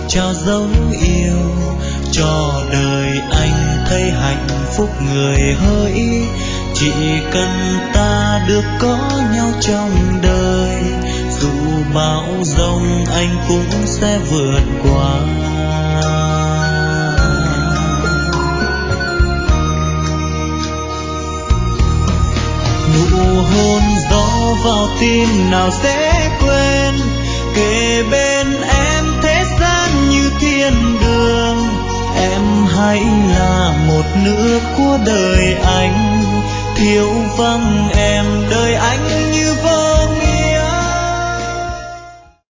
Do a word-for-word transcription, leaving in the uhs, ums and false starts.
trao dấu yêu cho đời anh thấy hạnh phúc người hỡi. Chỉ cần ta được có nhau trong đời, dù bão giông anh cũng sẽ vượt qua. Nụ hôn gió vào tim nào sẽ